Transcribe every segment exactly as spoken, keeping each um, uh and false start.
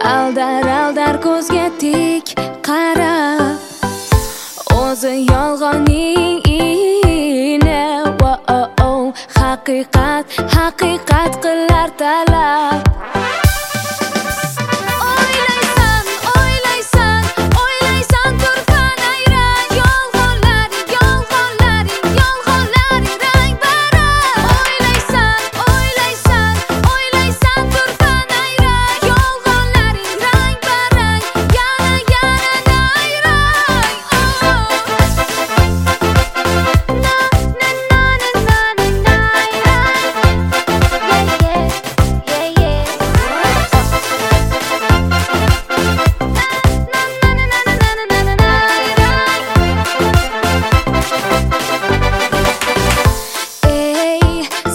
Aldar aldar ko'zga tik qarab, o'zi yolg'onning ine. Haqiqat, haqiqat qilar talab. O'ylaysan, o'ylaysan, o'ylaysan turfan ayran. Yolg'onlaring, yolg'onlaring, yolg'onlaring rang-barang. O'ylaysan, o'ylaysan, o'ylaysan turfan ayran. Yolg'onlaring rang-barang, yana yana nayrang.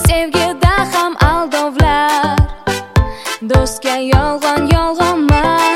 Do'stga yolg'on yolg'onmas.